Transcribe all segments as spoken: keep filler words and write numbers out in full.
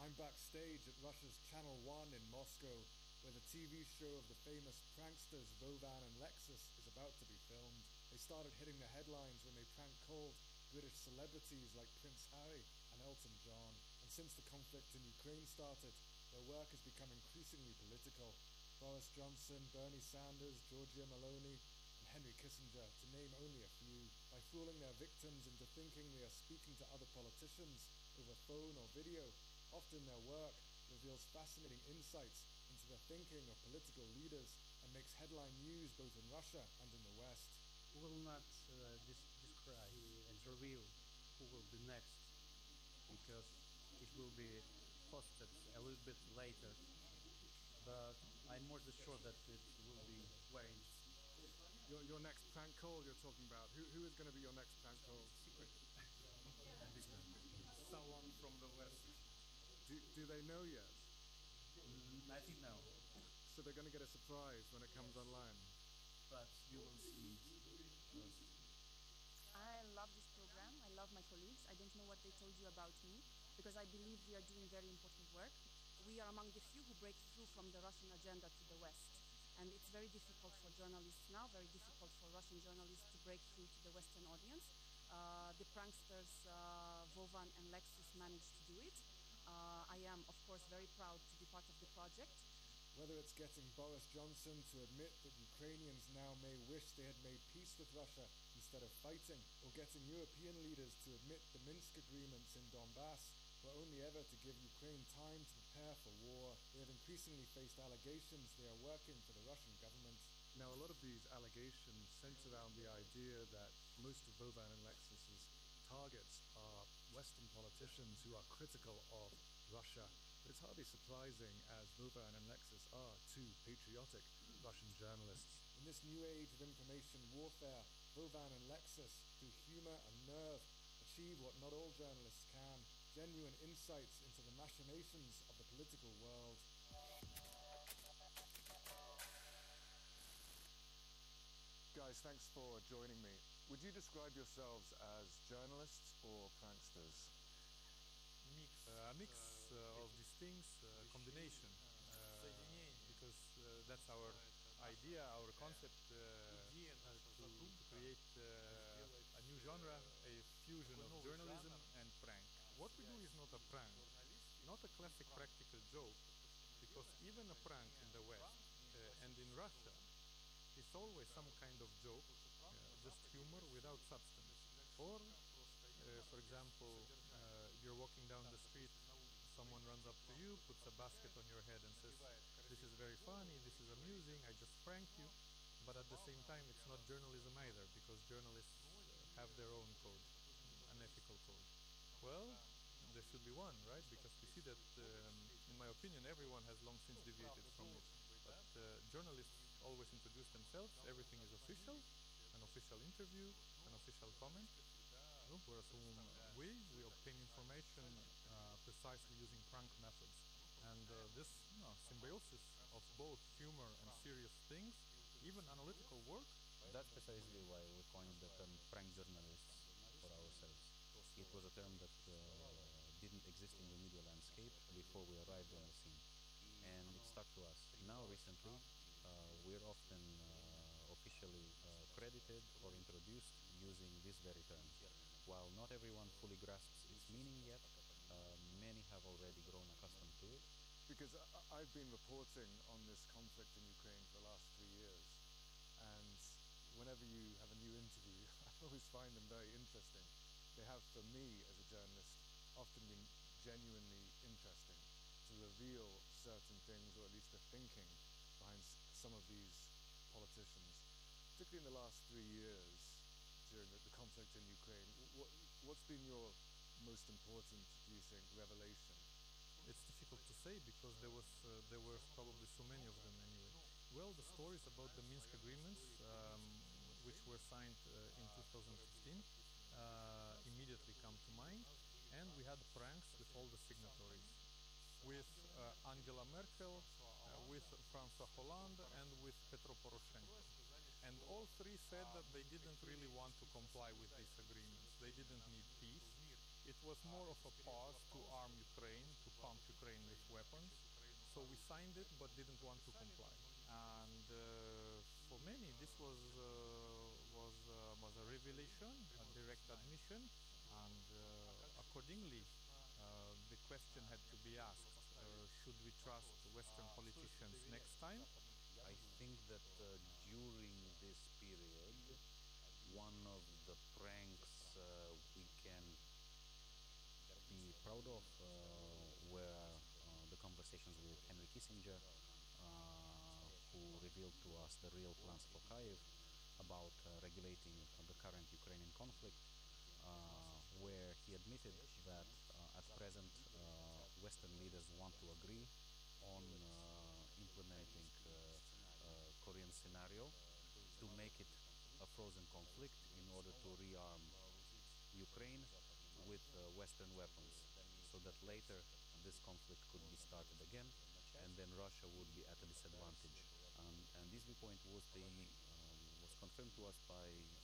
I'm backstage at Russia's Channel one in Moscow, where the T V show of the famous pranksters Vovan and Lexus is about to be filmed. They started hitting the headlines when they prank-called British celebrities like Prince Harry and Elton John. And since the conflict in Ukraine started, their work has become increasingly political. Boris Johnson, Bernie Sanders, Giorgia Meloni, and Henry Kissinger, to name only a few, by fooling their victims into thinking they are speaking to other politicians over phone or video. Often their work reveals fascinating insights into the thinking of political leaders and makes headline news both in Russia and in the West. We will not uh, dis describe and reveal who will be next, because it will be posted a little bit later, but I'm more than sure that it will be very interesting. Your, your next prank call you're talking about, who, who is going to be your next prank call? Secret. Someone from the West. Do, do they know yet? Mm, I think no. So they're going to get a surprise when it comes yes. online? But you will see it. I love this program. I love my colleagues. I don't know what they told you about me, because I believe we are doing very important work. We are among the few who break through from the Russian agenda to the West. And it's very difficult for journalists now, very difficult for Russian journalists to break through to the Western audience. Uh, the pranksters uh, Vovan and Lexus managed to do it. Uh, I am, of course, very proud to be part of the project. Whether it's getting Boris Johnson to admit that Ukrainians now may wish they had made peace with Russia instead of fighting, or getting European leaders to admit the Minsk agreements in Donbass were only ever to give Ukraine time to prepare for war, they have increasingly faced allegations they are working for the Russian government. Now, a lot of these allegations centre around the idea that most of Vovan and Lexus's targets are Western politicians who are critical of Russia. But it's hardly surprising, as Vovan and Lexus are two patriotic Russian journalists. In this new age of information warfare, Vovan and Lexus, through humour and nerve, achieve what not all journalists can: genuine insights into the machinations of the political world. Guys, thanks for joining me. Would you describe yourselves as journalists or pranksters? Mix, uh, a mix uh, of these things, uh, combination, uh, because uh, that's our idea, our concept, uh, uh, to, to create uh, a new genre, a fusion of journalism and prank. What we do is not a prank, not a classic practical joke, because even a prank in the West uh, and in Russia, it's always some kind of joke, uh, just humor without substance. Or Uh, for example, uh, you're walking down the street, someone runs up to you, puts a basket on your head and says, "This is very funny, this is amusing, I just pranked you." But at the same time, it's not journalism either, because journalists have their own code, an ethical code. Well, there should be one, right? Because we see that, um, in my opinion, everyone has long since deviated from it. But uh, journalists always introduce themselves, everything is official, an official interview, an official comment. Whereas we, we obtain information uh, precisely using prank methods. And uh, this you know, symbiosis of both humor and serious things, even analytical work. That's precisely why we coined the term prank journalists for ourselves. It was a term that uh, didn't exist in the media landscape before we arrived on the scene. And it stuck to us. Now recently, uh, we're often uh, officially uh, credited or introduced using this very term. While not everyone fully grasps its meaning yet, uh, many have already grown accustomed to it. Because I I've been reporting on this conflict in Ukraine for the last three years, and whenever you have a new interview, I always find them very interesting. They have, for me as a journalist, often been genuinely interesting to reveal certain things, or at least the thinking behind some of these politicians, particularly in the last three years. During the, the conflict in Ukraine, what, what's been your most important, do you think, revelation? It's difficult to say, because there was uh, there were probably so many of them anyway. Well, the stories about the Minsk agreements, um, which were signed uh, in two thousand fifteen, uh, immediately come to mind, and we had pranks with all the signatories, with uh, Angela Merkel, uh, with François Hollande, and with Petro Poroshenko. And all three said that they didn't really want to comply with these agreements. They didn't need peace. it was more of a pause to arm Ukraine, to pump Ukraine with weapons. So we signed it but didn't want to comply. And uh, for many this was uh, was uh, was a revelation, a direct admission, and uh, accordingly uh, the question had to be asked: uh, should we trust Western politicians next time? I think that uh, during this period, one of the pranks uh, we can be proud of uh, were uh, the conversations with Henry Kissinger, uh, who revealed to us the real plans for Kyiv about uh, regulating the current Ukrainian conflict, uh, where he admitted that uh, at present uh, Western leaders want to agree on uh, implementing uh, uh, Korean scenario to make it a frozen conflict in order to rearm Ukraine with uh, Western weapons, so that later this conflict could be started again, and then Russia would be at a disadvantage. Um, and this viewpoint was the um, was confirmed to us by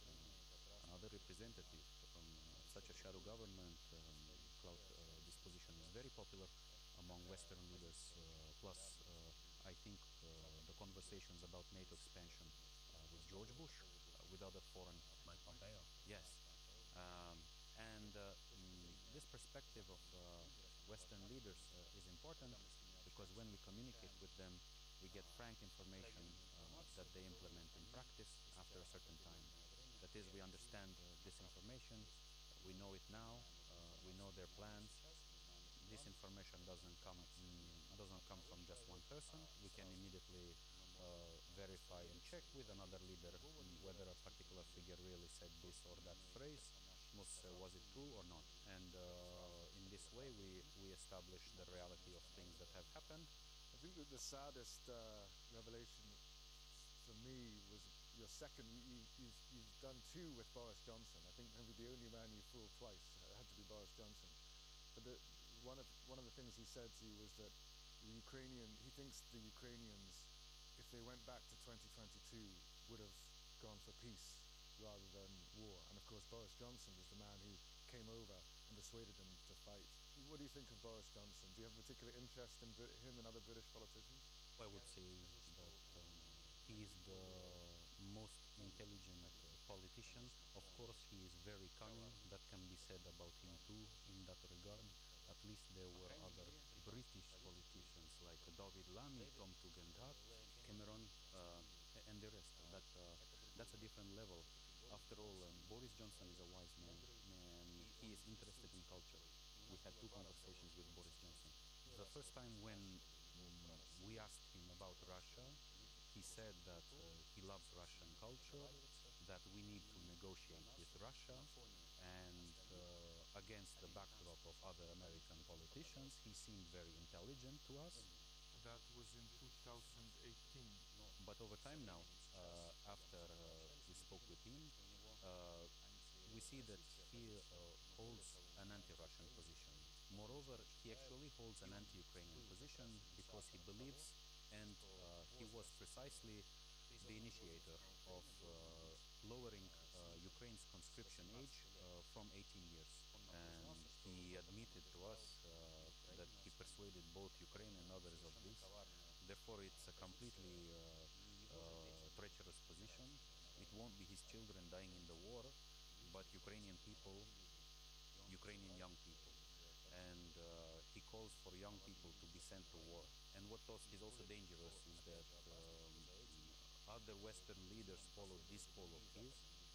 uh, another representative from uh, such a shadow government. Um, cloud, uh, this position is very popular among Western leaders. Uh, plus, uh, I think uh, the conversations about NATO expansion uh, with George Bush, uh, with other foreign, Mike Pompeo. yes, um, and uh, mm, this perspective of uh, Western leaders uh, is important, because when we communicate with them, we get frank information uh, that they implement in practice after a certain time. That is, we understand uh, this information, we know it now, uh, we know their plans. This information doesn't come mm, doesn't come from just one person. We can immediately uh, verify and check with another leader mm, whether a particular figure really said this or that phrase. Was, uh, was it true or not? And uh, in this way, we, we establish the reality of things that have happened. I think that the saddest uh, revelation for me was your second. You, you, you've, you've done two with Boris Johnson. I think maybe the only man you fooled twice had to be Boris Johnson. But the, one of one of the things he said to you was that the Ukrainian. He thinks the Ukrainians, if they went back to twenty twenty-two, would have gone for peace rather than war. And of course, Boris Johnson was the man who came over and persuaded them to fight. What do you think of Boris Johnson? Do you have a particular interest in Brit- him and other British politicians? I would say that um, he is the most intelligent uh, politician. Of course, he is very cunning. That can be said about him too in that regard. At least there were other British politicians like David Lammy, Tom Tugendhat, Cameron, uh, and the rest. That uh, that's a different level. After all, um, Boris Johnson is a wise man, and he is interested in culture. We had two conversations with Boris Johnson. The first time when um, we asked him about Russia, he said that uh, he loves Russian culture, that we need to negotiate with Russia, and uh, against the backdrop of other American politicians, he seemed very intelligent to us. That was in two thousand eighteen. But over time now, uh, after uh, we spoke with him, uh, we see that he uh, holds an anti-Russian position. Moreover, he actually holds an anti-Ukrainian position because he believes, and uh, he was precisely the initiator of uh, lowering uh, Ukraine's conscription age uh, from eighteen years. And he admitted to us uh, that he persuaded both Ukraine and others of this. Therefore, it's a completely uh, uh, treacherous position. It won't be his children dying in the war, but Ukrainian people, Ukrainian young people. And uh, he calls for young people to be sent to war. And what is also dangerous is that um, other Western leaders followed this call of his.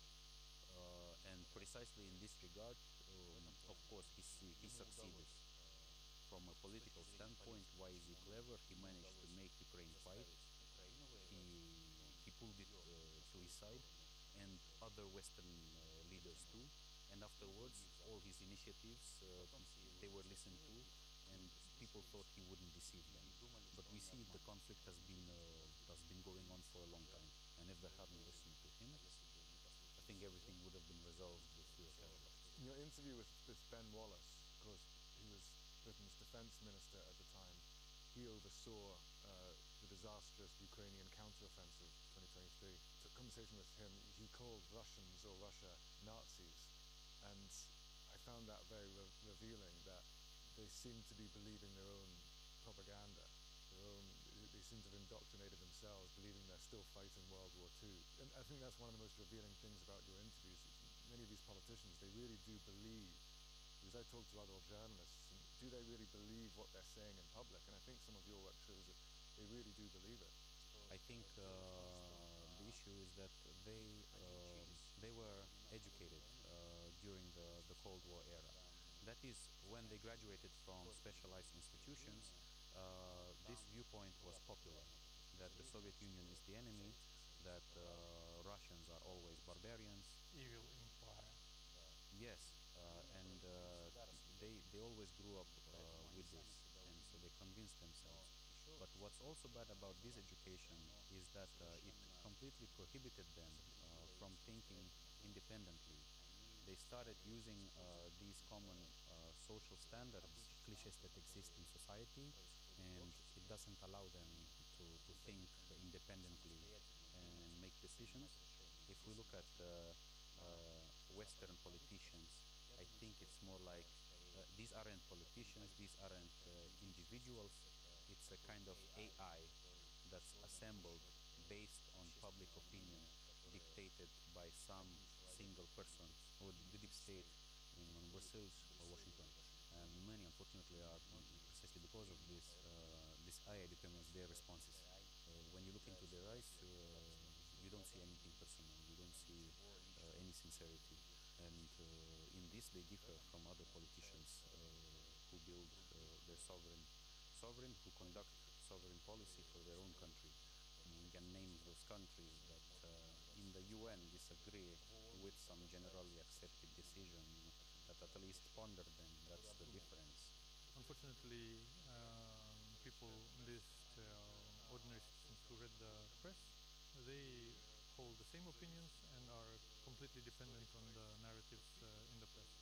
Uh, and precisely in this regard, um, of course, he, he succeeded. From a political standpoint, why is he clever? He managed to make Ukraine fight. He, he pulled it uh, to his side, and other Western uh, leaders too. And afterwards, all his initiatives, uh, they were listened to, and people thought he wouldn't deceive them. But we see the conflict has been uh, has been going on for a long time, and if they hadn't listened to him, I think everything would have been resolved with fewer casualties. In your interview with, with Ben Wallace, of course, he was Britain's defense minister at the time. He oversaw uh, the disastrous Ukrainian counteroffensive twenty twenty-three. Took conversation with him. He called Russians or Russia Nazis, and I found that very re- revealing, that they seem to be believing their own propaganda, their own, they seem to have indoctrinated themselves, believing they're still fighting World War Two. And I think that's one of the most revealing things about your interviews. Many of these politicians, they really do believe, because I talk to other journalists, and do they really believe what they're saying in public? And I think some of your work shows that they really do believe it. I think uh, the issue is that they um they were educated uh, during the, the Cold War era. That is, when they graduated from specialized institutions, uh, this viewpoint was popular, that the Soviet Union is the enemy, that uh, Russians are always barbarians. Evil empire. Yes, uh, and uh, they they always grew up uh, with this, and so they convinced themselves. But what's also bad about this education is that uh, it completely prohibited them uh, from thinking independently. They started using uh, these common uh, social standards, cliches that exist in society, and it doesn't allow them to, to think independently and make decisions. If we look at uh, uh, Western politicians, I think it's more like uh, these aren't politicians, these aren't uh, individuals, it's a kind of A I that's assembled based on public opinion dictated by some single person, or the deep state in Brussels or Washington. And many, unfortunately, are precisely because of this, uh, this A I determines their responses. Uh, when you look into their eyes, uh, you don't see anything personal, you don't see uh, any sincerity. And uh, in this, they differ from other politicians uh, who build uh, their sovereign sovereign who conduct sovereign policy for their own country. We can name those countries that uh, in the U N disagree with some generally accepted decision, that at least ponder them. That's the difference. Unfortunately, um, people, least uh, ordinary citizens who read the press, they hold the same opinions and are completely dependent on the narratives uh, in the press.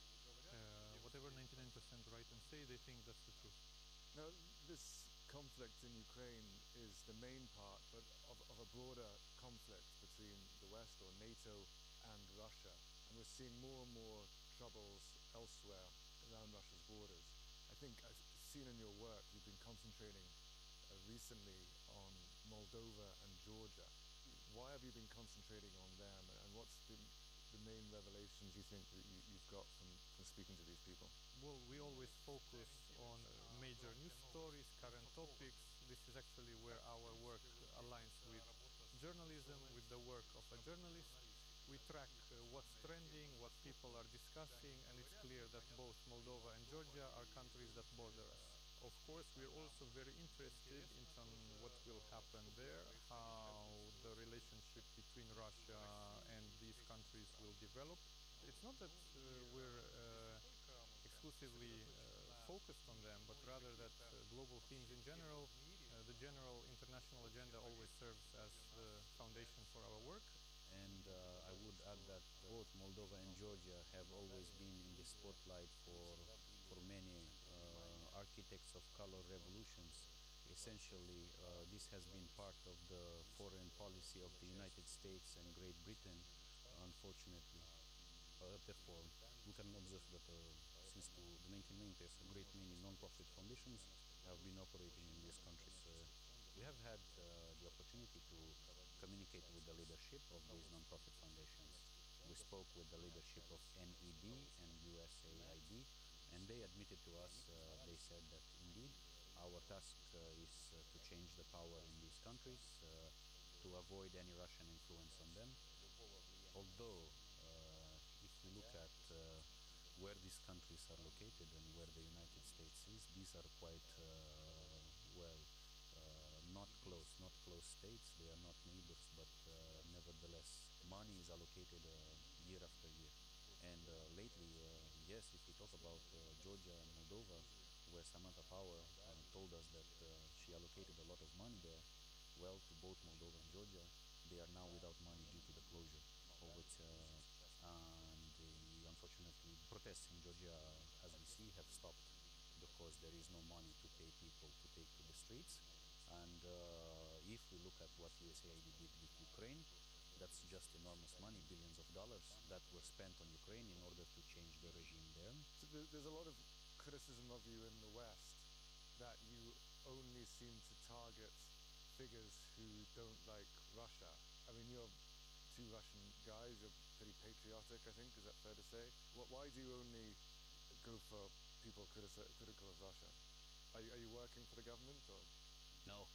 Uh, whatever ninety-nine percent write and say, they think that's the truth. Now, this conflict in Ukraine is the main part, but of, of a broader conflict between the West, or NATO, and Russia. And we're seeing more and more troubles elsewhere around Russia's borders. I think I've seen in your work you've been concentrating uh, recently on Moldova and Georgia. Why have you been concentrating on them, and what's the, the main revelations you think that you, you've got from, from speaking to these people? Well, we always focus on uh, major news stories, current topics. This is actually where our work aligns with journalism, with the work of a journalist. We track uh, what's trending, what people are discussing, and it's clear that both Moldova and Georgia are countries that border us. Of course, we're also very interested in some what will happen there, how the relationship between Russia and these countries will develop. It's not that uh, we're uh, exclusively uh, focused on them, but rather that uh, global themes in general, uh, the general international agenda always serves as the foundation for our work. And uh, I would add that both Moldova and Georgia have always been in the spotlight for for many uh, architects of color revolutions. Essentially, uh, this has been part of the foreign policy of the United States and Great Britain, unfortunately. Uh, therefore, we can observe that uh, since to the nineteen nineties, a great many non-profit foundations have been operating in these countries. Uh, we have had uh, the opportunity to communicate with the leadership of these non-profit foundations. We spoke with the leadership of N E D and U S A I D, and they admitted to us, uh, they said that indeed our task uh, is uh, to change the power in these countries, uh, to avoid any Russian influence on them. Although, uh, if we look at uh, where these countries are located and where the United States is, these are quite, uh, well, uh, not close, not close states. They are not neighbors, but uh, nevertheless, money is allocated uh, year after year. And uh, lately, uh, yes, if we talk about uh, Georgia and Moldova, where Samantha Power uh, told us that uh, she allocated a lot of money there, well, to both Moldova and Georgia, they are now without money due to the closure of which, uh, and the, unfortunately, protests in Georgia, as we see, have stopped because there is no money to pay people to take to the streets. And uh, if we look at what U S A I D did with Ukraine, That's just enormous money, billions of dollars that were spent on Ukraine in order to change the regime there. So there, there's a lot of criticism of you in the West that you only seem to target figures who don't like Russia. I mean, you're two Russian guys, you're pretty patriotic, I think, is that fair to say? What, why do you only go for people critici- critical of Russia? Are you, are you working for the government, or? No.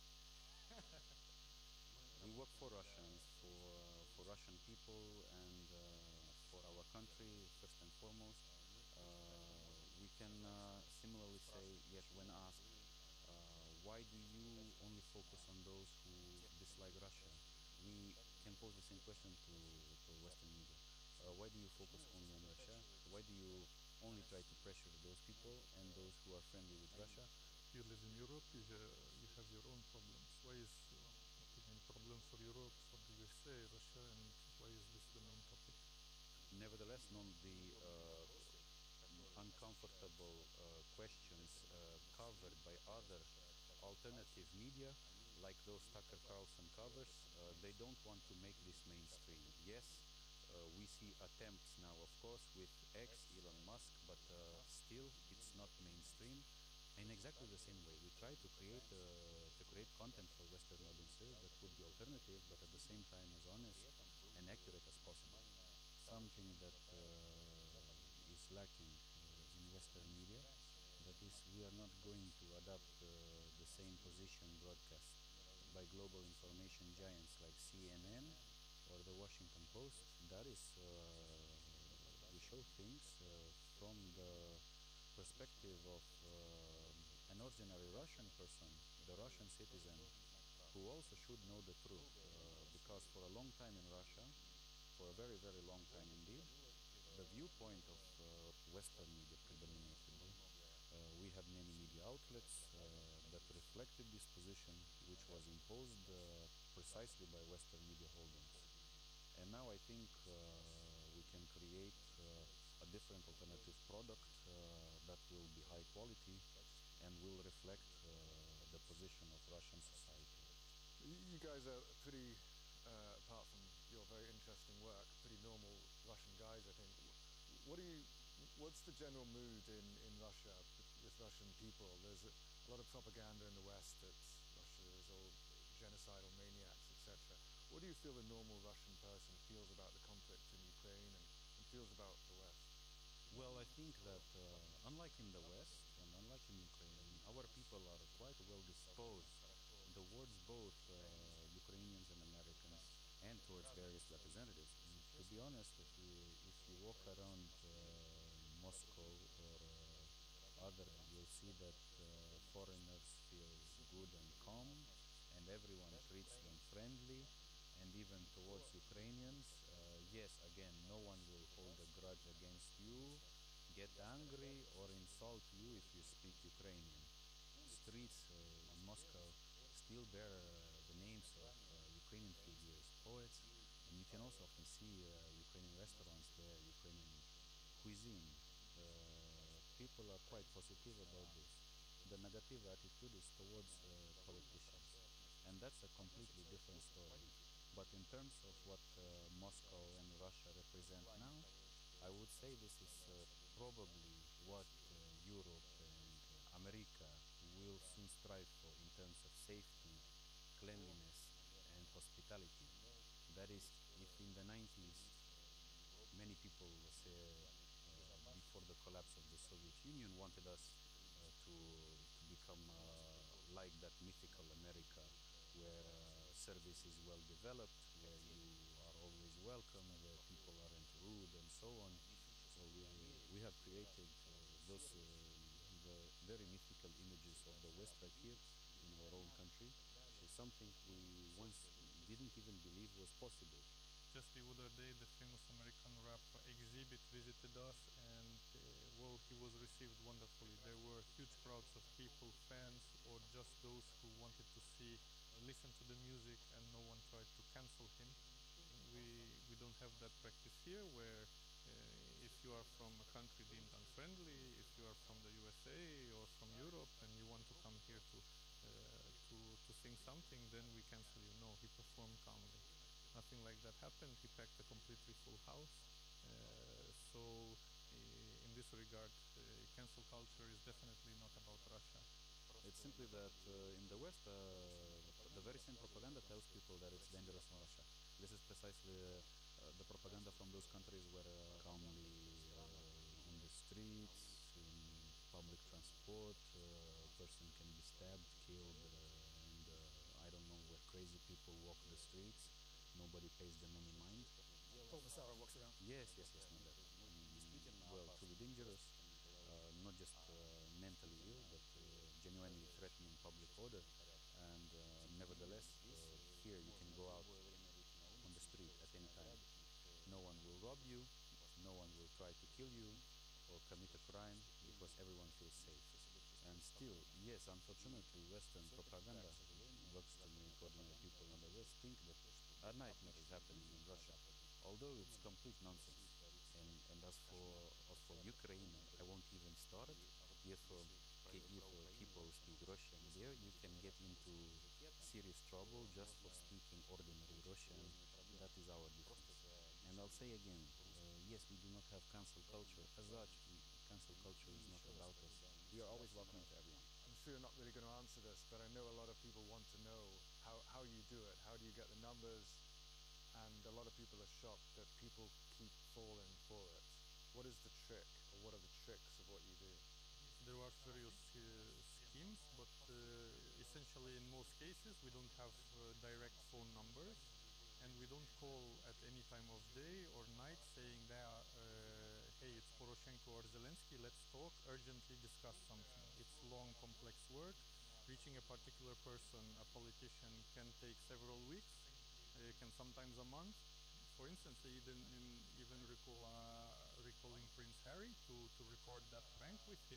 We work for Russians, for uh, for Russian people, and uh, for our country first and foremost. Uh, we can uh, similarly say, yes, when asked, uh, why do you only focus on those who dislike Russia? We can pose the same question to, to Western media. Uh, why do you focus only on Russia? Why do you only try to pressure those people and those who are friendly with Russia? You live in Europe, you, uh, you have your own problems. Why is uh, the main problem for Europe, for the U S A, Russia, and why is this the main topic? Nevertheless, none of the uh, uncomfortable uh, questions uh, covered by other alternative media, like those Tucker Carlson covers, uh, they don't want to make this mainstream. Yes, uh, we see attempts now, of course, with X, Elon Musk, but uh, still it's not mainstream. In exactly the same way, we try to create uh, to create content for Western audiences that would be alternative, but at the same time as honest and accurate as possible. Something that uh, is lacking uh, in Western media. That is, we are not going to adopt uh, the same position broadcast by global information giants like C N N or the Washington Post. That is, uh, we show things uh, from the perspective of uh, an ordinary Russian person, the Russian citizen, who also should know the truth, uh, because for a long time in Russia, for a very, very long time indeed, the viewpoint of uh, Western media predominated. Uh, we had many media outlets uh, that reflected this position, which was imposed uh, precisely by Western media holdings. And now I think uh, we can create uh, a different alternative product uh, that will be high quality and will reflect uh, the position of Russian society. You, you guys are pretty, uh, apart from your very interesting work, pretty normal Russian guys, I think. What do you, what's the general mood in, in Russia with Russian people? There's a, a lot of propaganda in the West that Russia is all genocidal maniacs, et cetera. What do you feel the normal Russian person feels about the conflict in Ukraine and, and feels about the West? Well, I think that uh, unlike in the West and unlike in Ukraine, our people are quite well disposed towards both uh, Ukrainians and Americans and towards various representatives. And to be honest, if you, if you walk around uh, Moscow or uh, other, you'll see that uh, foreigners feel good and calm, and everyone treats them friendly, and even towards Ukrainians. Uh, yes, again, no one will hold a grudge against you, get angry, or insult you if you speak Ukrainian. Streets uh, in Moscow still bear uh, the names of uh, Ukrainian figures, poets, and you can also often see uh, Ukrainian restaurants there, Ukrainian cuisine. Uh, people are quite positive about this. The negative attitude is towards uh, politicians, and that's a completely different story. But in terms of what uh, Moscow and Russia represent now, I would say this is uh, probably what uh, Europe and uh, America will soon strive for in terms of safety, cleanliness, and hospitality. That is, if in the nineties many people say, uh, before the collapse of the Soviet Union wanted us uh, to, to become uh, like that mythical America where uh, service is well developed, where you are always welcome, where people aren't rude, and so on. So we, we have created uh, those uh, the very mythical images of the West right here in our own country, which is something we once didn't even believe was possible. Just the other day, the famous American rap exhibit visited us, and uh, well, he was received wonderfully. There were huge crowds of people, fans, or just those who wanted to see, listen to the music, and no one tried to cancel him. We we don't have that practice here, where uh, if you are from a country deemed unfriendly, if you are from the U S A or from Europe, and you want to come here to uh, to to sing something, then we cancel you. No, he performed calmly. Nothing something like that happened, he packed a completely full house. Uh, so, uh, in this regard, uh, cancel culture is definitely not about Russia. It's simply that uh, in the West, uh, the very same propaganda tells people that it's dangerous in Russia. This is precisely uh, uh, the propaganda from those countries where uh, calmly uh, on the streets, in public transport, uh, a person can be stabbed, killed, uh, and uh, I don't know where crazy people walk the streets. Nobody pays them any mind. Bulbasaur walks around. Yes, yes, yes, no doubt. Mm, well, truly dangerous, uh, not just uh, mentally ill, but uh, genuinely threatening public order. And uh, nevertheless, uh, here you can go out on the street at any time. No one will rob you, no one will try to kill you or commit a crime because everyone feels safe. And still, yes, unfortunately, Western propaganda works to make ordinary people in the West think that a nightmare is happening in Russia, although it's complete nonsense. And, and as for as for Ukraine, I won't even start it. If uh, if uh, people speak Russian there, you can get into serious trouble just for speaking ordinary Russian. That is our difference. And I'll say again, uh, yes, we do not have cancel culture. As such, we, cancel culture is not about us. We are always welcoming to everyone. I'm sure you're not really going to answer this, but I know a lot of people want to know how, how you do it. How do you get the numbers? And a lot of people are shocked that people keep falling for it. What is the trick, or what are the tricks of what you do? There are various uh, schemes, but uh, essentially in most cases we don't have uh, direct phone numbers, and we don't call at any time of day or night saying there, uh, hey, it's Poroshenko or Zelensky, let's talk, urgently discuss something. It's long, complex work. Reaching a particular person, a politician, can take several weeks, uh, can sometimes a month. For instance, I even in, even recall uh, recalling Prince Harry to, to record that prank with him.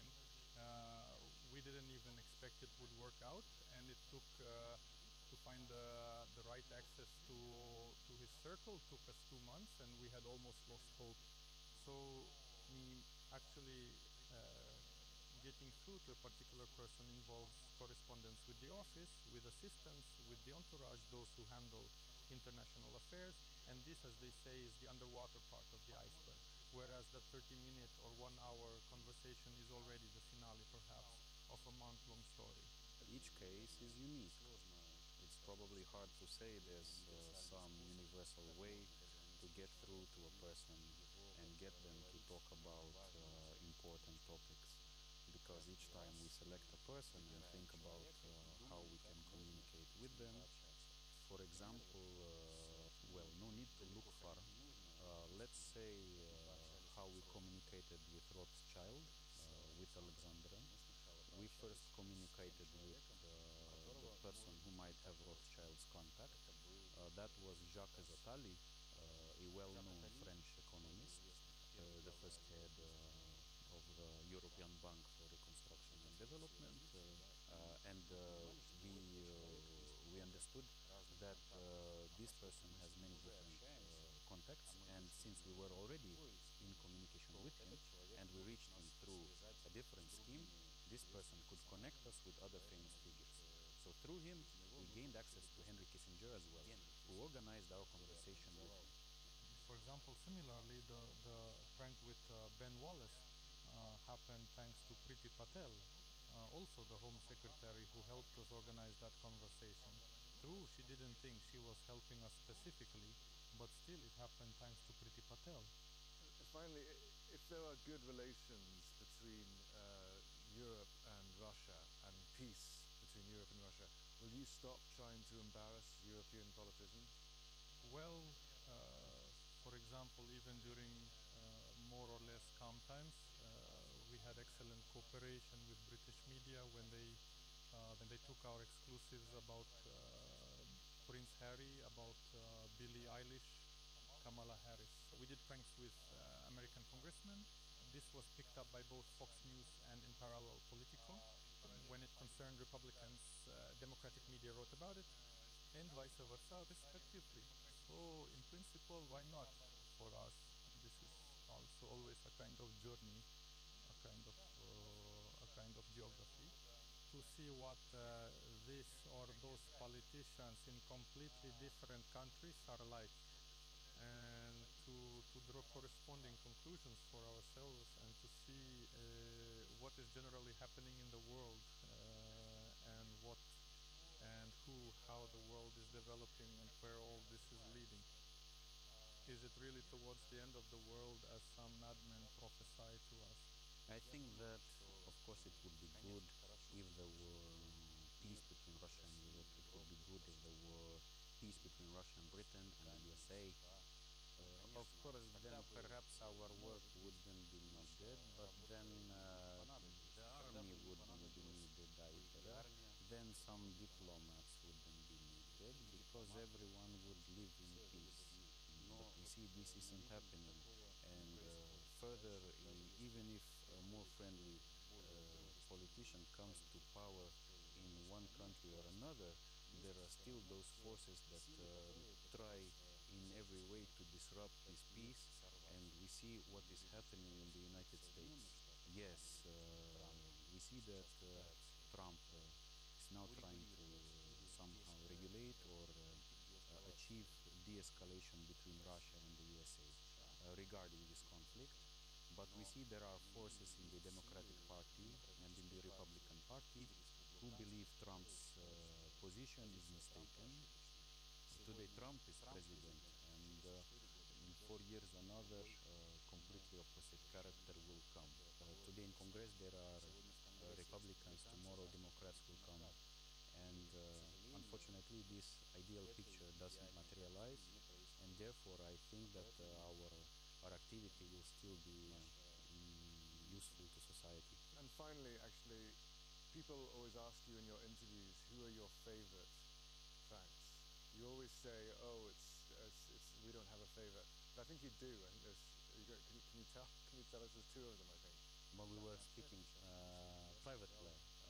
Uh, we didn't even expect it would work out, and it took uh, to find the, the right access to to his circle took us two months, and we had almost lost hope. So mm, actually uh, getting through to a particular person involves correspondence with the office, with assistants, with the entourage, those who handle international affairs, and this, as they say, is the underwater part of the iceberg, whereas that thirty minute or one hour conversation is already the finale, perhaps, of a month-long story. Each case is unique. It's probably hard to say there's uh, some universal way to get through to a person and get them to talk about uh, important topics, because each time we select a person and think about uh, how we can communicate with them. For example, uh, well, no need to look far. Uh, let's say uh, how we communicated with Rothschild, uh, with Alexandra. We first communicated with uh, the person who might have Rothschild's contact. Uh, that was Jacques Attali, uh, a well-known French economist, uh, the first head uh, of the European Bank for Reconstruction and Development, uh, uh, and uh, we uh, we understood that uh, this person has many different uh, contacts, and since we were already in communication with him and we reached him through a different scheme, this person could connect us with other famous figures. So through him, we gained access to Henry Kissinger as well, who organized our conversation with him. For example, similarly, the, the prank with uh, Ben Wallace uh, happened thanks to Priti Patel, uh, also the Home Secretary who helped us organize that conversation. True, she didn't think she was helping us specifically, but still it happened thanks to Priti Patel. And finally, if there are good relations between uh, Europe and Russia, and peace between Europe and Russia, will you stop trying to embarrass European politicians? Well, uh, for example, even during uh, more or less calm times, uh, we had excellent cooperation with British media when they uh, when they took our exclusives about uh, Prince Harry, about uh, Billie Eilish, Kamala Harris. We did pranks with uh, American congressmen. This was picked up by both Fox News and, in parallel, Politico. When it concerned Republicans, uh, Democratic media wrote about it, and vice versa, respectively. So, in principle, why not for us? This is also always a kind of journey, a kind of uh, a kind of geography, to see what uh, this or those politicians in completely different countries are like, and to, to draw corresponding conclusions for ourselves and to see uh, what is generally happening in the world uh, and what and who, how the world is developing and where all this is leading. Is it really towards the end of the world as some madmen prophesy to us? I think that, of course, it would be good if there were peace between Russia and Europe. It would be good if there were peace between Russia and Britain and U S A. Uh, of course, then perhaps our work wouldn't be needed, but then uh, the army wouldn't be needed either. Then some diplomats wouldn't be needed because everyone would live in peace. But we see this isn't happening. And uh, further, e- even if a more friendly uh, politician comes to power in one country or another, there are still those forces that uh, try in every way to disrupt this peace, and we see what is happening in the United States. Yes, uh, we see that uh, Trump uh, is now trying to somehow regulate or uh, uh, achieve de-escalation between Russia and the U S A uh, regarding this conflict. But we see there are forces in the Democratic Party and in the Republican Party who believe Trump's uh, position is mistaken. Today Trump is president, and uh, in four years another uh, completely opposite character will come. Uh, today in Congress there are uh, Republicans, tomorrow Democrats will come. And uh, unfortunately this ideal picture doesn't materialize, and therefore I think that uh, our, our activity will still be mm, useful to society. And finally, actually, people always ask you in your interviews, who are your favorite Franks? You always say, oh, it's, it's, it's we don't have a favorite. But I think you do. I think there's, you go, can, you, can you tell? Can you tell us? There's two of them, I think. Well, we were speaking uh, privately.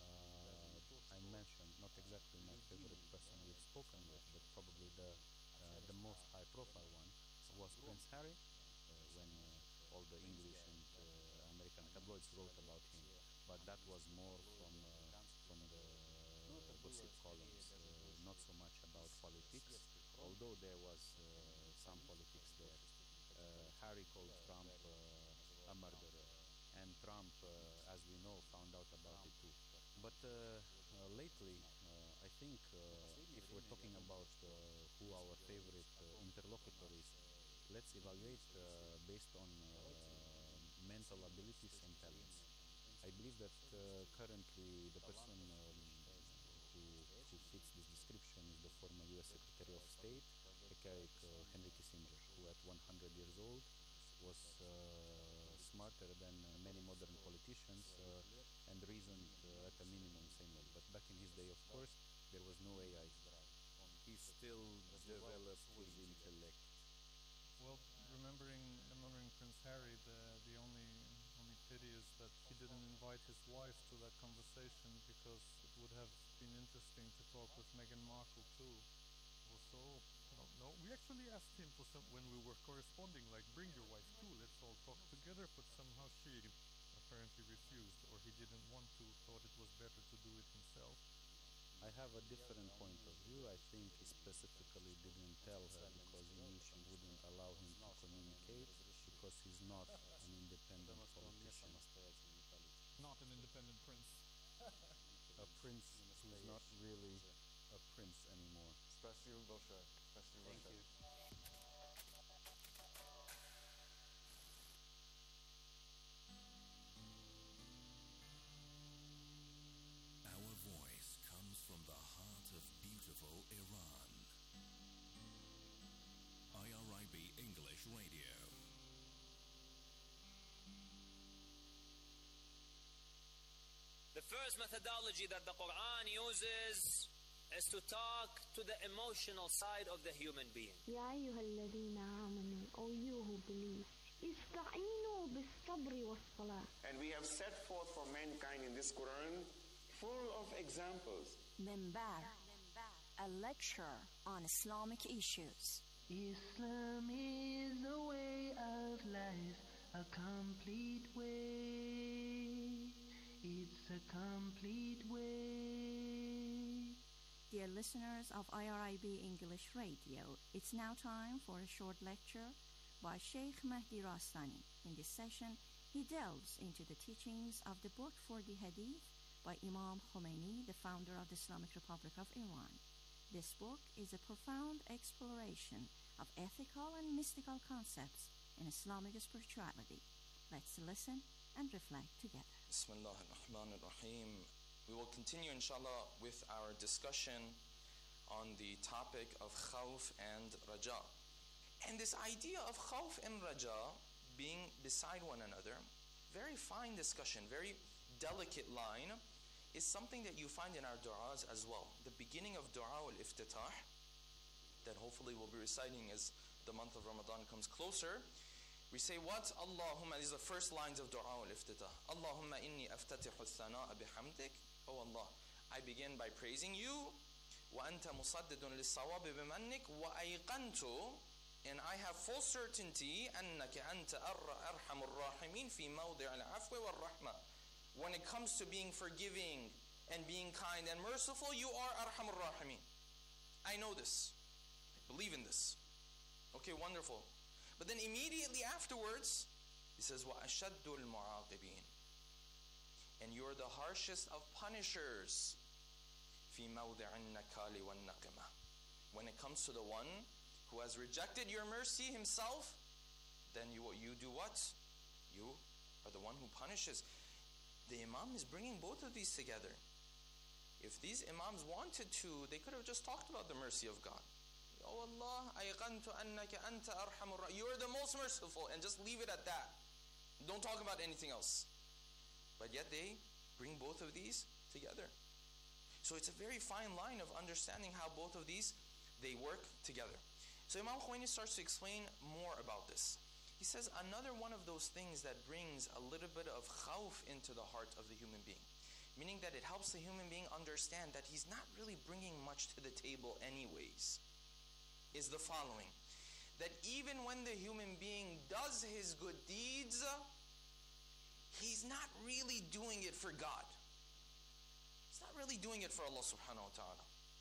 Uh, I mentioned not exactly my favorite person we've spoken with, but probably the uh, the most high-profile one was Prince Harry, uh, when uh, all the English and uh, American tabloids wrote about him. But that was more from uh, from the gossip columns, uh, not so much about politics, although there was uh, some politics there. Uh, Harry called Trump uh, a murderer, and Trump, uh, as we know, found out about it too. But uh, uh, lately, uh, I think uh, if we're talking about uh, who our favorite uh, interlocutor is, let's evaluate uh, based on uh, mental abilities and talents. I believe that uh, currently the person um, who, who fits this description is the former U S Secretary of State, Eric uh, Henry Kissinger, who at one hundred years old was uh, smarter than uh, many modern politicians uh, and reasoned uh, at a minimum same way. But back in his day, of course, there was no A I. He still developed his intellect. Well, remembering remembering Prince Harry, the the only only pity is that he didn't invite his wife to that conversation, because it would have been interesting to talk with Meghan Markle too. Also, no, no, we actually asked him for some when we were corresponding, like, bring your wife too, let's all talk together. But somehow she apparently refused, or he didn't want to, thought it was better to do it himself. I have a different point of view. I think he specifically didn't tell her because he knew she wouldn't allow him to communicate, because he's not an independent politician. Not an independent prince. A prince who's not really a prince anymore. Spasibo большое. Spasibo Thank большое. you. Our voice comes from the heart of beautiful Iran. I R I B English Radio. The first methodology that the Quran uses is to talk to the emotional side of the human being. يا أيها الذين آمنوا, O you who believe, استعينوا بالصبر والصلاة. And we have set forth for mankind in this Quran full of examples. Minbar, a lecture on Islamic issues. Islam is a way of life, a complete way. It's a complete way. listeners of I R I B English Radio. It's now time for a short lecture by Sheikh Mahdi Rastani. In this session, he delves into the teachings of the book for the Hadith by Imam Khomeini, the founder of the Islamic Republic of Iran. This book is a profound exploration of ethical and mystical concepts in Islamic spirituality. Let's listen and reflect together. Bismillah ar-Rahman ar-Rahim. We will continue, inshallah, with our discussion on the topic of khawf and raja. And this idea of khawf and raja being beside one another, very fine discussion, very delicate line, is something that you find in our du'as as well. The beginning of du'a al-iftitah, that hopefully we'll be reciting as the month of Ramadan comes closer. We say what? Allahumma, these are the first lines of du'a al-iftitah. Allahumma inni aftatihu al-thana'a bihamdik. Oh Allah, I begin by praising you. وَأَنْتَ مُصَدِّدٌ لِلصَّوَابِ بِمَنِّكَ وَأَيْقَنْتُ, and I have full certainty أَنَّكَ أَنْتَ أَرْحَمُ الرَّاحِمِينَ فِي مَوْضِعِ الْعَفْوِ وَالرَّحْمَةِ. When it comes to being forgiving and being kind and merciful, you are Arham ar-Rahimin. I know this. I believe in this. Okay, wonderful. But then immediately afterwards, he says, وَأَشَدُّ الْمُعَاقِبِينَ, and you are the harshest of punishers. فِي مَوْضِعِ النَّكَالِ وَالنَّقِمَةِ. When it comes to the one who has rejected your mercy himself, then you, you do what? You are the one who punishes. The Imam is bringing both of these together. If these Imams wanted to, they could have just talked about the mercy of God. Oh Allah, ayqantu annaka anta arhamur rahim. You are the most merciful, and just leave it at that. Don't talk about anything else. But yet they bring both of these together. So it's a very fine line of understanding how both of these, they work together. So Imam Khomeini starts to explain more about this. He says another one of those things that brings a little bit of khawf into the heart of the human being, meaning that it helps the human being understand that he's not really bringing much to the table anyways, is the following. That even when the human being does his good deeds, he's not really doing it for God. He's not really doing it for Allah subhanahu wa ta'ala.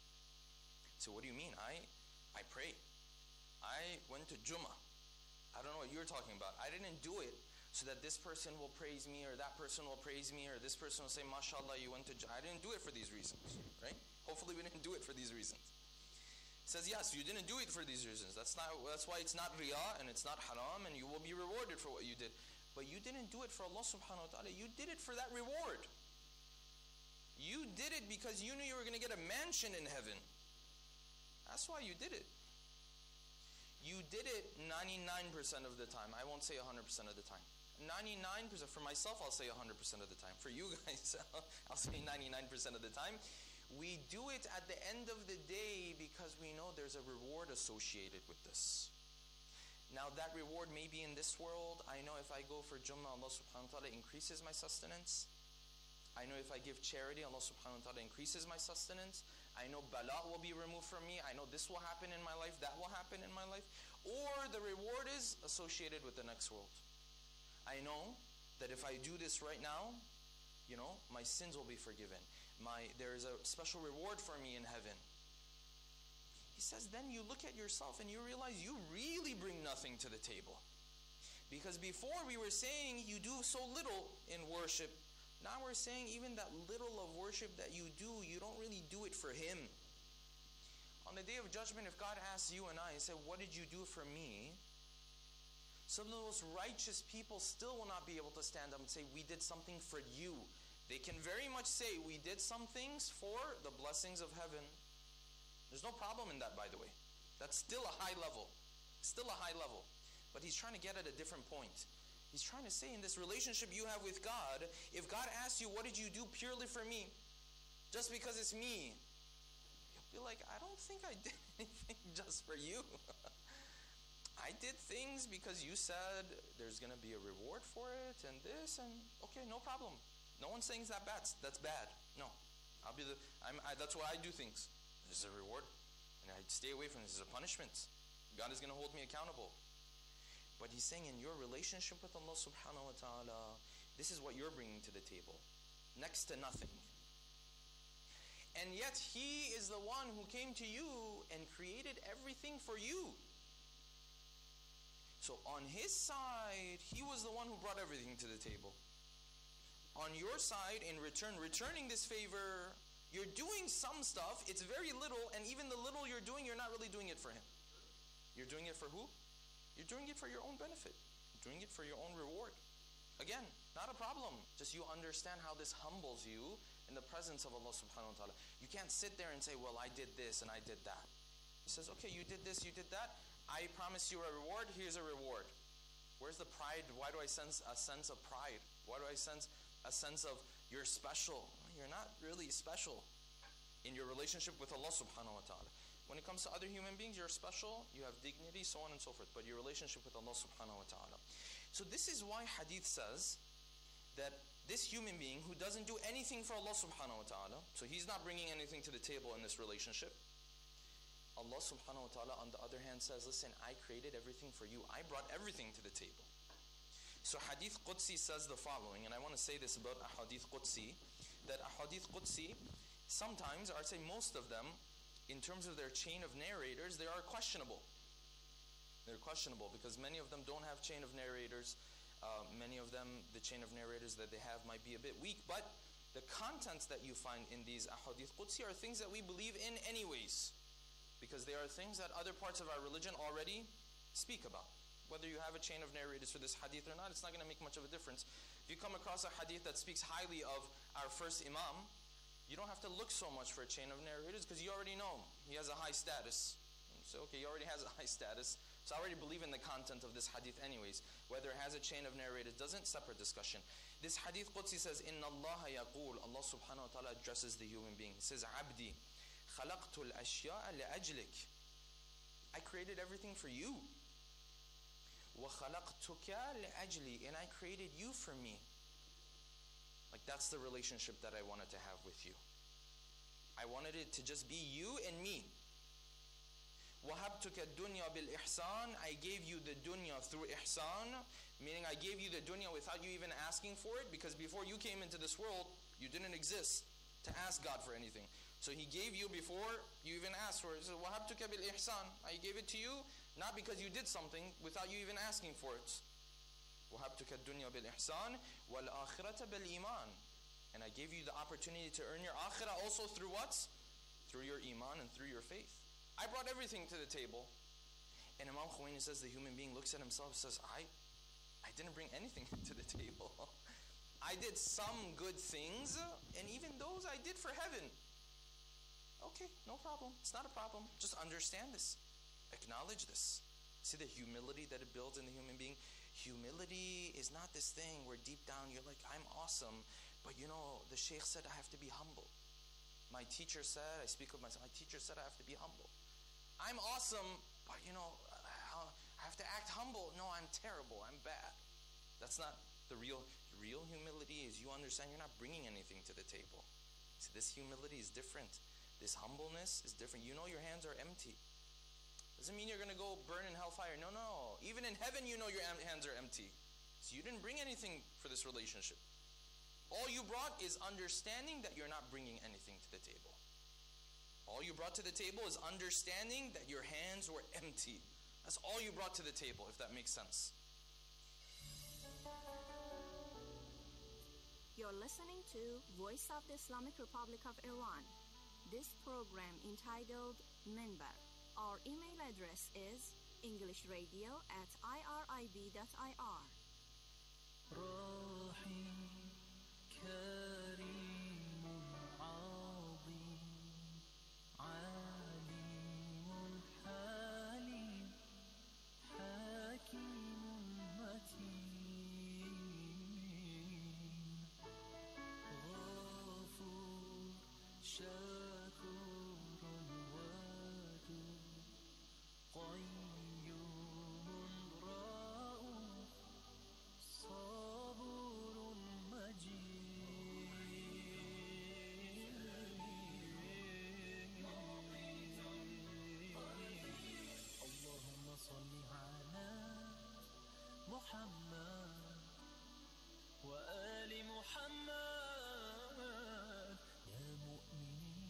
So what do you mean? I, I pray. I went to Jummah. I don't know what you're talking about. I didn't do it so that this person will praise me, or that person will praise me, or this person will say, MashaAllah, you went to Jummah. I didn't do it for these reasons, right? Hopefully we didn't do it for these reasons. It says, yes, you didn't do it for these reasons. That's not. That's why it's not riyah, and it's not haram, and you will be rewarded for what you did. But you didn't do it for Allah subhanahu wa ta'ala. You did it for that reward. You did it because you knew you were going to get a mansion in heaven. That's why you did it. You did it ninety-nine percent of the time. I won't say one hundred percent of the time. ninety-nine percent. For myself, I'll say one hundred percent of the time. For you guys, I'll say ninety-nine percent of the time. We do it at the end of the day because we know there's a reward associated with this. Now that reward may be in this world. I know if I go for Jummah, Allah subhanahu wa ta'ala increases my sustenance. I know if I give charity, Allah subhanahu wa ta'ala increases my sustenance. I know bala will be removed from me. I know this will happen in my life, that will happen in my life. Or the reward is associated with the next world. I know that if I do this right now, you know, my sins will be forgiven. My, there is a special reward for me in heaven. He says, then you look at yourself and you realize you really bring nothing to the table. Because before we were saying you do so little in worship. Now we're saying even that little of worship that you do, you don't really do it for Him. On the Day of Judgment, if God asks you and I and say, what did you do for me? Some of the most righteous people still will not be able to stand up and say, we did something for you. They can very much say, we did some things for the blessings of heaven. There's no problem in that, by the way. That's still a high level. Still a high level. But he's trying to get at a different point. He's trying to say in this relationship you have with God, if God asks you, what did you do purely for me? Just because it's me. You'll be like, I don't think I did anything just for you. I did things because you said there's going to be a reward for it and this and okay, no problem. No one's saying that bad. That's bad. No. I'll be the, I'm, I, that's why I do things. This is a reward. And I stay away from this. This is a punishment. God is going to hold me accountable. But he's saying in your relationship with Allah subhanahu wa ta'ala, this is what you're bringing to the table. Next to nothing. And and yet He is the one who came to you and created everything for you. So on His side, He was the one who brought everything to the table. On your side, in return, returning this favor, you're doing some stuff, it's very little, and even the little you're doing, you're not really doing it for Him. You're doing it for who? You're doing it for your own benefit. You're doing it for your own reward. Again, not a problem. Just you understand how this humbles you in the presence of Allah subhanahu wa ta'ala. You can't sit there and say, well, I did this and I did that. He says, okay, you did this, you did that. I promise you a reward, here's a reward. Where's the pride? Why do I sense a sense of pride? Why do I sense a sense of you're special? You're not really special in your relationship with Allah subhanahu wa ta'ala. When it comes to other human beings, you're special, you have dignity, so on and so forth. But your relationship with Allah subhanahu wa ta'ala. So this is why hadith says that this human being who doesn't do anything for Allah subhanahu wa ta'ala, so he's not bringing anything to the table in this relationship, Allah subhanahu wa ta'ala on the other hand says, listen, I created everything for you. I brought everything to the table. So Hadith Qudsi says the following, and I want to say this about a Hadith Qudsi, that a Hadith Qudsi, sometimes, or I'd say most of them, in terms of their chain of narrators, they are questionable. They're questionable because many of them don't have chain of narrators. Uh, many of them, the chain of narrators that they have might be a bit weak, but the contents that you find in these Ahadith Qudsi are things that we believe in anyways. Because they are things that other parts of our religion already speak about. Whether you have a chain of narrators for this hadith or not, it's not going to make much of a difference. If you come across a hadith that speaks highly of our first imam, you don't have to look so much for a chain of narrators because you already know he has a high status. So okay, he already has a high status, so I already believe in the content of this hadith anyways. Whether it has a chain of narrators doesn't, separate discussion. This hadith Qudsi says, Inna Allah yaqul, Allah subhanahu wa ta'ala addresses the human being. He says, Abdi, خلقت الأشياء لأجلك. I created everything for you. وخلقتك لأجلي, and I created you for me. Like that's the relationship that I wanted to have with you. I wanted it to just be you and me. وَهَبْتُكَ الدُّنْيَا بِالْإِحْسَانِ, I gave you the dunya through ihsan, meaning I gave you the dunya without you even asking for it, because before you came into this world, you didn't exist to ask God for anything. So He gave you before you even asked for it. So وَهَبْتُكَ بِالْإِحْسَانِ, I gave it to you, not because you did something, without you even asking for it. وَهَبْتُكَ الدُّنْيا بِالْإِحْسَانِ وَالْآخِرَةَ بِالْإِيمَانِ, and I gave you the opportunity to earn your akhirah also through what? Through your iman and through your faith. I brought everything to the table. And Imam Khomeini says the human being looks at himself and says, I, I didn't bring anything to the table. I did some good things, and even those I did for heaven. Okay, no problem. It's not a problem. Just understand this. Acknowledge this. See the humility that it builds in the human being? Humility is not this thing where deep down you're like, I'm awesome, but you know, the Shaykh said I have to be humble. My teacher said, I speak of myself, my teacher said I have to be humble. I'm awesome, but you know, I have to act humble. No, I'm terrible, I'm bad. That's not the real, real humility is you understand you're not bringing anything to the table. See, this humility is different. This humbleness is different. You know your hands are empty. Doesn't mean you're going to go burn in hellfire. No, no. Even in heaven you know your hands are empty. So you didn't bring anything for this relationship. All you brought is understanding that you're not bringing anything to the table. All you brought to the table is understanding that your hands were empty. That's all you brought to the table, if that makes sense. You're listening to Voice of the Islamic Republic of Iran. This program entitled Minbar. Our email address is englishradio at irib dot i r. وآل محمد يا مؤمنين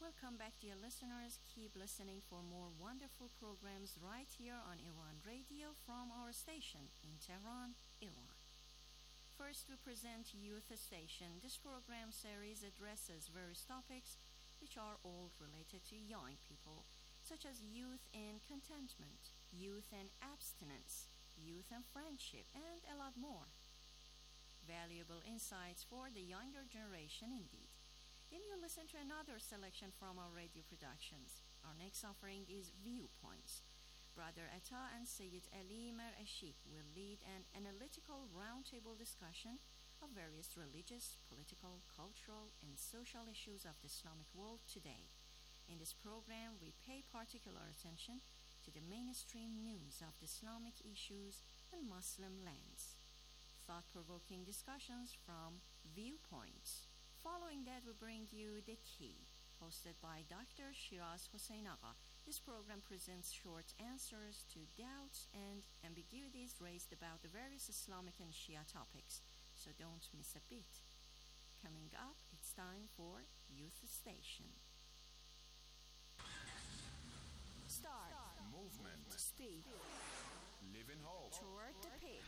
Welcome back, dear listeners. Keep listening for more wonderful programs right here on Iran Radio from our station in Tehran, Iran. First, we present Youth Station. This program series addresses various topics which are all related to young people, such as youth and contentment, youth and abstinence, youth and friendship, and a lot more. Valuable insights for the younger generation indeed. Then you listen to another selection from our radio productions. Our next offering is Viewpoints. Brother Atta and Sayyid Ali Mar-Ashik will lead an analytical roundtable discussion of various religious, political, cultural, and social issues of the Islamic world today. In this program, we pay particular attention to the mainstream news of the Islamic issues and Muslim lands. Thought-provoking discussions from Viewpoints. Following that, we bring you The Key, hosted by Doctor Shiraz Hossein Agha. This program presents short answers to doubts and ambiguities raised about the various Islamic and Shia topics, so don't miss a bit. Coming up, it's time for Youth Station. Start. Movement. Speak. Live in hope. Toward the peak.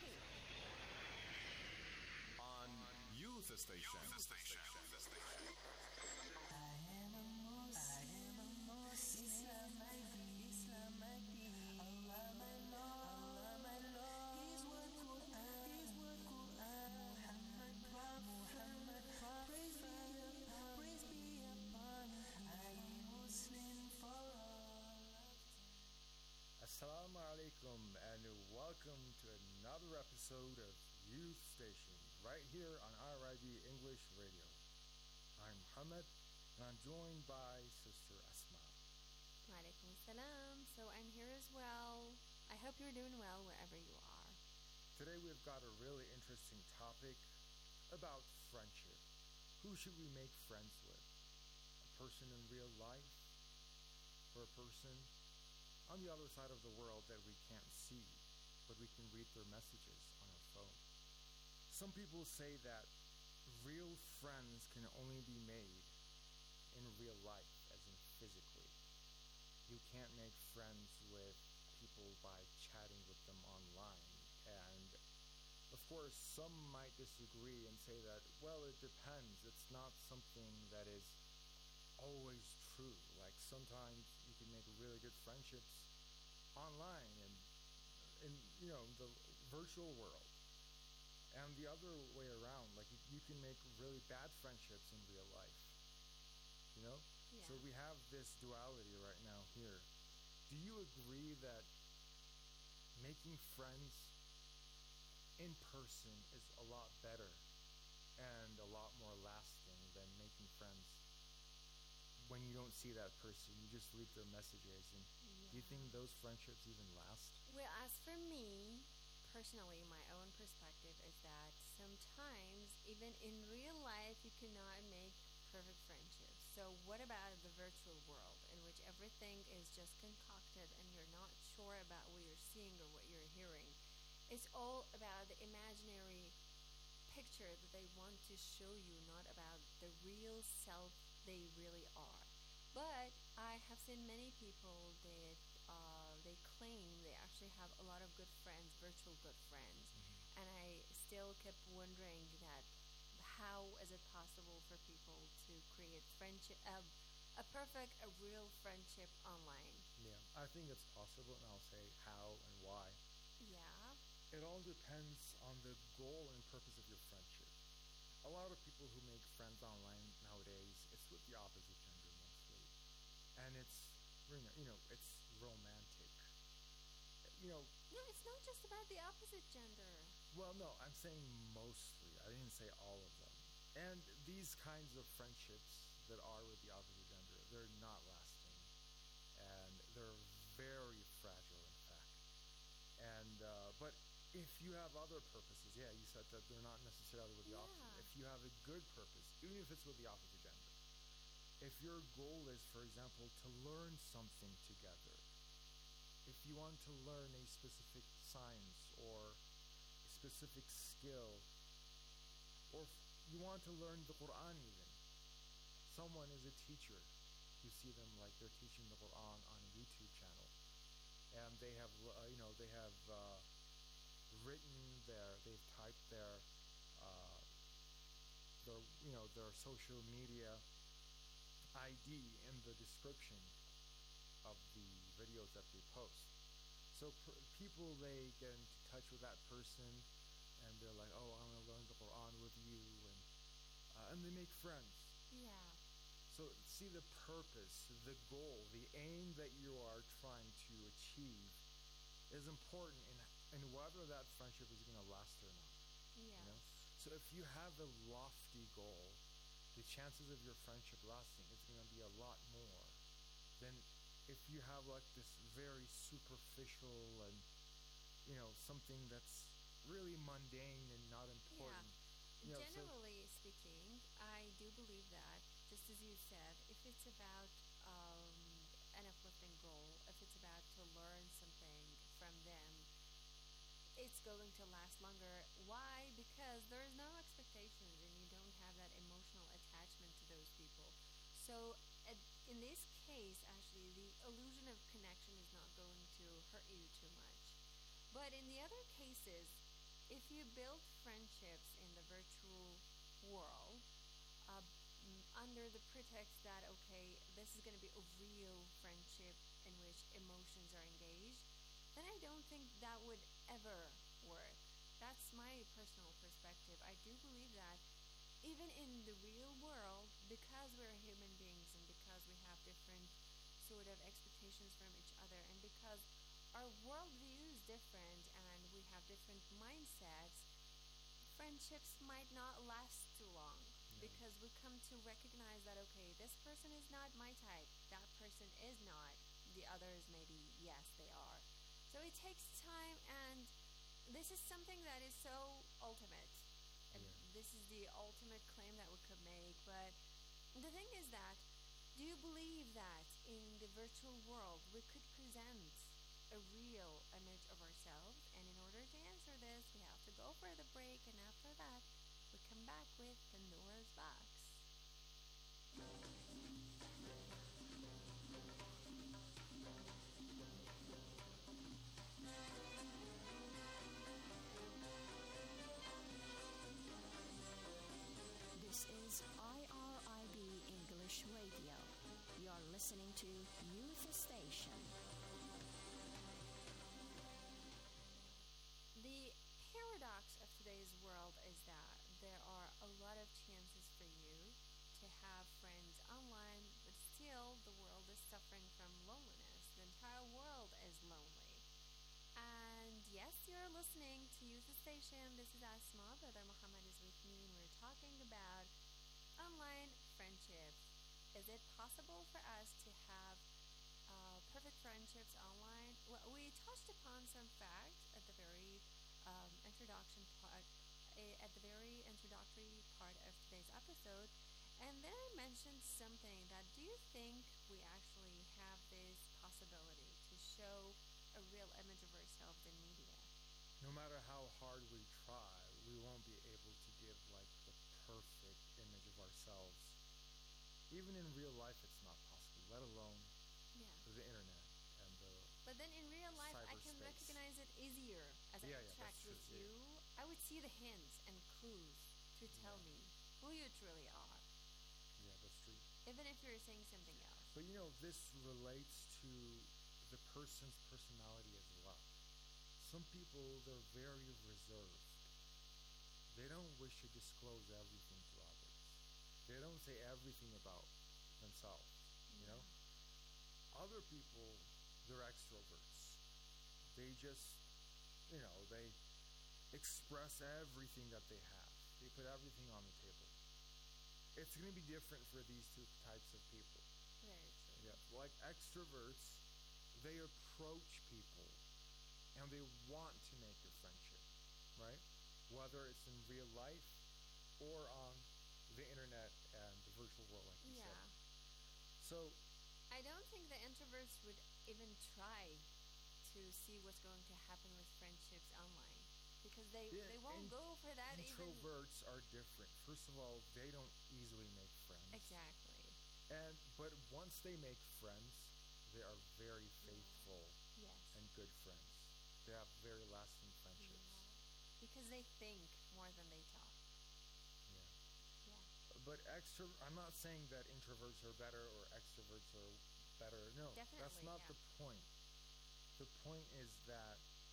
On Youth Station. Youth Station. Assalamu alaikum and welcome to another episode of Youth Station right here on R I B English Radio. I'm Muhammad and I'm joined by Sister Asma. Walaikum salam. So I'm here as well. I hope you're doing well wherever you are. Today we've got a really interesting topic about friendship. Who should we make friends with? A person in real life or a person on the other side of the world that we can't see, but we can read their messages on our phone? Some people say that real friends can only be made in real life, as in physically. You can't make friends with people by chatting with them online. And of course, some might disagree and say that, well, it depends. It's not something that is always true. Like sometimes you can make really good friendships online and in, you know, the virtual world. And the other way around, like you, you can make really bad friendships in real life. You know? Yeah. So we have this duality right now here. Do you agree that making friends in person is a lot better and a lot more lasting than making friends when you don't see that person, you just read their messages? And Yeah. do you think those friendships even last? Well, as for me, personally, my own perspective is that sometimes, even in real life, you cannot make perfect friendships. So what about the virtual world in which everything is just concocted and you're not sure about what you're seeing or what you're hearing? It's all about the imaginary picture that they want to show you, not about the real self they really are. But I have seen many people that uh, they claim they actually have a lot of good friends, virtual good friends, Mm-hmm. and I still kept wondering that how is it possible for people to create friendship, uh, a perfect, a real friendship online? Yeah, I think it's possible, and I'll say how and why. Yeah. It all depends on the goal and purpose of your friendship. A lot of people who make friends online nowadays, it's with the opposite gender mostly. And it's, you know, you know, it's romantic. You know, No, it's not just about the opposite gender. well, no, I'm saying mostly. I didn't say all of them. And these kinds of friendships that are with the opposite gender, they're not lasting. And they're very fragile, in fact. And, uh, but if you have other purposes, yeah, you said that they're not necessarily with the Yeah. opposite. If you have a good purpose, even if it's with the opposite gender, if your goal is, for example, to learn something together, if you want to learn a specific science or a specific skill, or if you want to learn the Quran even, someone is a teacher, you you see them like they're teaching the Quran on a YouTube channel, and they have uh, you know they have uh, written their they've typed their uh, their you know their social media I D in the description of the videos that they post. So pr- people, they get into touch with that person, and they're like, oh, I'm going to learn the Quran with you, and uh, and they make friends. Yeah. So see, the purpose, the goal, the aim that you are trying to achieve is important in, in whether that friendship is going to last or not. Yeah. You know? So if you have a lofty goal, the chances of your friendship lasting is going to be a lot more than if you have like this very superficial and, you know, something that's really mundane and not important. Yeah. You know, Generally so speaking, I do believe that, just as you said, if it's about um, an uplifting goal, if it's about to learn something from them, it's going to last longer. Why? Because there's no expectations and you don't have that emotional attachment to those people. So at, in this case, actually, the illusion of connection is not going to hurt you too much. But in the other cases, if you build friendships in the virtual world uh, under the pretext that, okay, this is going to be a real friendship in which emotions are engaged, then I don't think that would ever work. That's my personal perspective. I do believe that even in the real world, because we're human beings and because we have different sort of expectations from each other, and because our worldview is different and we have different mindsets, friendships might not last too long. Yeah. Because we come to recognize that, okay, this person is not my type, that person is not, the others maybe, yes, they are. So it takes time, and this is something that is so ultimate. And yeah. This is the ultimate claim that we could make. But the thing is that, do you believe that in the virtual world we could present a real image of ourselves? And in order to answer this, we have to go for the break, and after that, we come back with Pandora's Box. This is I R I B English Radio. You're listening to Youth Station. The paradox of today's world is that there are a lot of chances for you to have friends online, but still the world is suffering from loneliness. The entire world is lonely. And yes, you're listening to Youth Station. This is Asma. Brother Muhammad is with me, and we're talking about online friendships. Is it possible for us to have uh, perfect friendships online? Well, we touched upon some facts at the very um, introduction part, uh, at the very introductory part of today's episode, and then I mentioned something that, do you think we actually have this possibility to show a real image of ourselves in media? No matter how hard we try, we won't be able to give like the perfect image of ourselves. Even in real life, it's not possible, let alone yeah. the internet and the But then in real life, I can cyberspace. recognize it easier. As Yeah, I yeah, interact that's with true, you, yeah. I would see the hints and clues to tell Yeah. me who you truly are, Yeah, that's true. even if you're saying something else. But you know, this relates to the person's personality as well. Some people, they're very reserved. They don't wish to disclose everything to others. They don't say everything about themselves, you know? Other people, they're extroverts. They just, you know, they express everything that they have. They put everything on the table. It's going to be different for these two types of people. Very true. Yeah, like extroverts, they approach people and they want to make a friendship, right? Whether it's in real life or on the internet and the virtual world, like you Yeah. said. So, I don't think the introverts would even try to see what's going to happen with friendships online, because they, yeah, they won't in- go for that even. introverts are different. First of all, they don't easily make friends. Exactly. And but once they make friends, they are very faithful Yes. and good friends. They have very lasting friendships. Because they think more than they talk. Yeah. Yeah. But extro I'm not saying that introverts are better or extroverts are better. No, that's Definitely, not yeah. the point. The point is that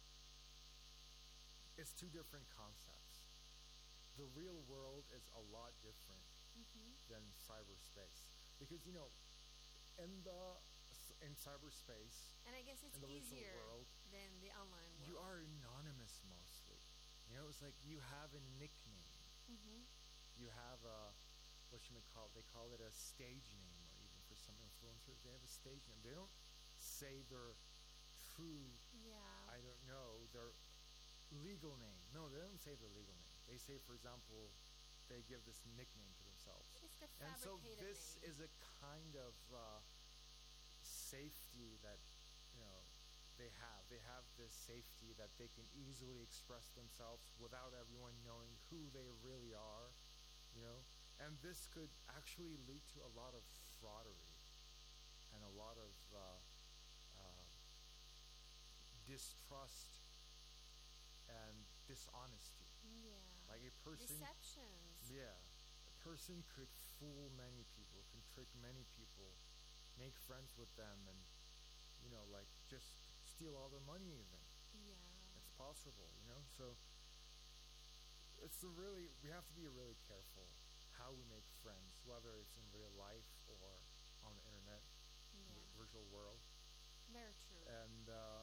it's two different concepts. The real world is a lot different Mhm. than cyberspace. Because, you know, in the in cyberspace, And I guess it's in the virtual easier world, than the online world. you are anonymous mostly. You know, it's like you have a nickname. Mhm. You have a, what you may call, they call it a stage name, or even for some influencers, they have a stage name. They don't say their true, Yeah. I don't know, their legal name. No, they don't say their legal name. They say, for example, they give this nickname to themselves. It's the And so fabricated this name. is a kind of uh, safety that, you know, they have. They have this safety that they can easily express themselves without everyone knowing who they really are, you know. And this could actually lead to a lot of fraudery and a lot of uh, uh, distrust and dishonesty. Yeah. Like a person, Deceptions. yeah, a person could fool many people, can trick many people, make friends with them, and you know, like just steal all their money. Even Yeah. it's possible, you know. So it's a really we have to be really careful how we make friends, whether it's in real life or on the internet, Yeah. the virtual world. Very true. And uh,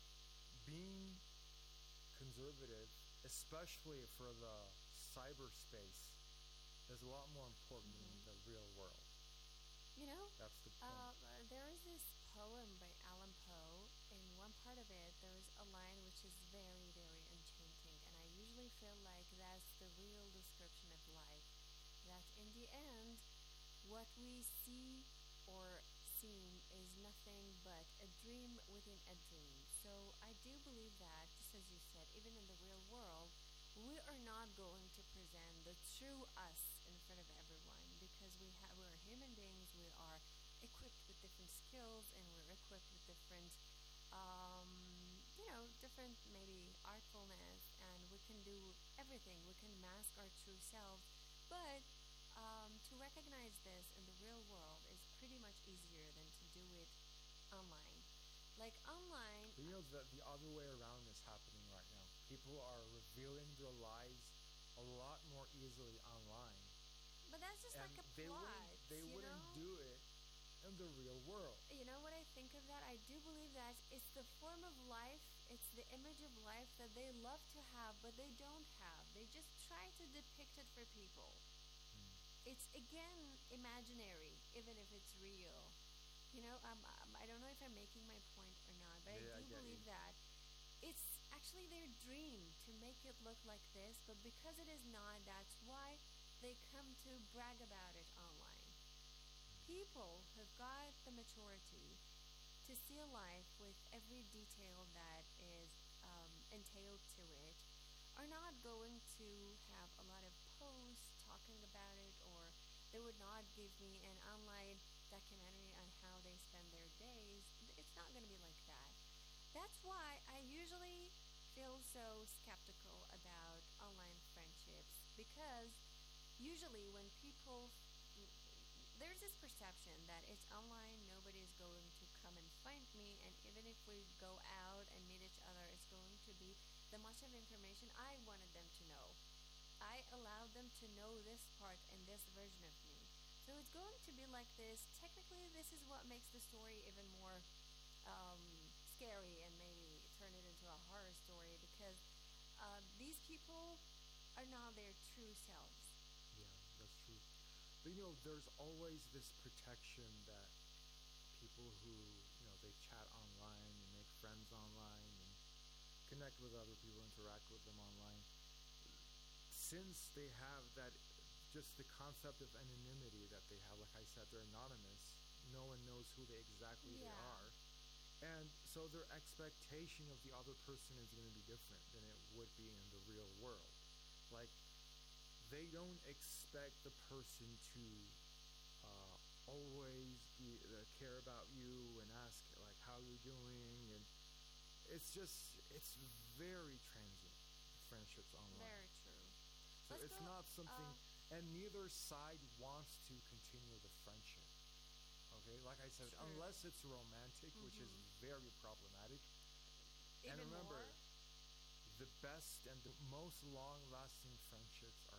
being conservative, especially for the cyberspace, is a lot more important than the real world. You know, That's the point. uh, there is this poem by Allan Poe. In one part of it, there is a line which is very, very enchanting, and I usually feel like that's the real description of life. That in the end, what we see or seem is nothing but a dream within a dream. So I do believe that, just as you said, even in the real world, we are not going to present the true us in front of everyone because we ha- we're human beings. We are equipped with different skills and we're equipped with different, um, you know, different maybe artfulness, and we can do everything. We can mask our true selves, but um, to recognize this in the real world is pretty much easier than to do it online. Like online, But you know that the other way around is happening right now. People are revealing their lives a lot more easily online, but that's just and like a they plot. wouldn't they you wouldn't know? do it in the real world. You know what I think of that? I do believe that it's the form of life, it's the image of life that they love to have, but they don't have. They just try to depict it for people. It's again imaginary, even if it's real. You know, um, um, I don't know if I'm making my point or not, but Yeah, I I do get believe you. that it's actually their dream to make it look like this, but because it is not, that's why they come to brag about it online. People have got the maturity to see a life with every detail that is um, entailed to it are not going to have a lot of posts talking about it, or they would not give me an online documentary on how they spend their days. It's not going to be like that. That's why I usually feel so skeptical about online friendships, because usually when people there's this perception that it's online, nobody's going to come and find me, and even if we go out and meet each other, it's going to be the much of information I wanted them to know. I allowed them to know this part and this version of me. So it's going to be like this. Technically, this is what makes the story even more um, scary and maybe turn it into a horror story, because uh, these people are not their true selves. Yeah, that's true. But you know, there's always this protection that people who, you know, they chat online and make friends online and connect with other people, interact with them online. Since they have that, just the concept of anonymity that they have, like I said, they're anonymous. No one knows who they exactly they Yeah. are. And so their expectation of the other person is going to be different than it would be in the real world. Like, they don't expect the person to uh, always be uh, care about you and ask like how you're doing, and it's just it's very transient friendships online. Very true. So Let's it's go, not something, uh, and neither side wants to continue the friendship. Okay, like I said, True. unless it's romantic, which is Mhm. very problematic. And Even remember, more? the best and the most long-lasting friendships